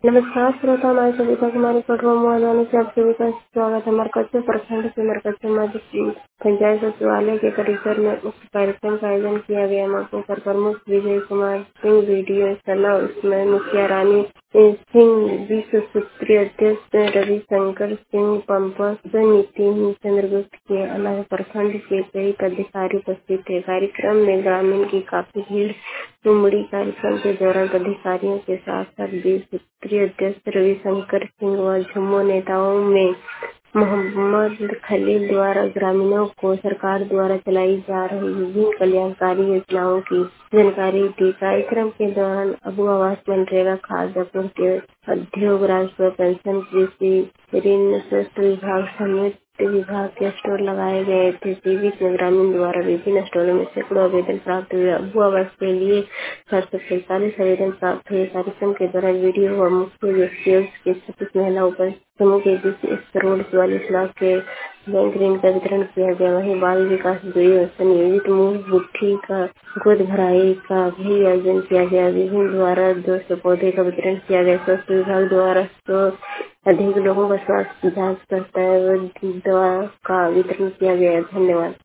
नमस्कार श्रोता, मैं सविता कुमारी कटवा मुआदानी से आप सभी का स्वागत है। मरकज प्रखंड के मरकज मध्य पंचायत सचिवालय के परिसर में उक्त कार्यक्रम का आयोजन किया गया। मौके पर प्रमुख विजय कुमार सिंह, वीडियो सलाह उसमें मुखिया रानी सिंह, विश्व सूत्रीय अध्यक्ष रविशंकर सिंह, पंपस नितिन चंद्रगुप्त के अलावा प्रखंड के कई पदाधिकारी उपस्थित थे। कार्यक्रम में ग्रामीण की काफी भीड़ उमड़ी। कार्यक्रम के दौरान पदाधिकारियों के साथ साथ विश्व सूत्रीय अध्यक्ष रविशंकर सिंह व झुम्मो नेताओं में मोहम्मद खलील द्वारा ग्रामीणों को सरकार द्वारा चलाई जा रही विभिन्न कल्याणकारी योजनाओं की जानकारी दी। कार्यक्रम के दौरान अबू आवास, मनरेगा, खाद्य आपूर्ति, उद्योग, राजस्व, पेंशन, कृषि, ऋण, स्वास्थ्य विभाग समेत विभाग के स्टॉल लगाए गए थे। बीच में ग्रामीण द्वारा विभिन्न स्टॉलों में सैकड़ों आवेदन प्राप्त हुए। अबू आवास के लिए 745 आवेदन प्राप्त हुए। कार्यक्रम के दौरान वीडियो व मुख्य व्यक्तियों के 36 महिलाओं पर समूह के बीच 1 करोड़ 44 लाख के बैंक ऋण का वितरण किया गया। वहीं बाल विकास गृह संयोजित मुंह गुत्थी का गोद भराई का भी आयोजन किया गया। विभिन्न द्वारा 200 पौधे का वितरण किया गया। स्वास्थ्य विभाग द्वारा 100 अधिक लोगों का स्वास्थ्य जांच करता है, दवा का वितरण किया गया। धन्यवाद।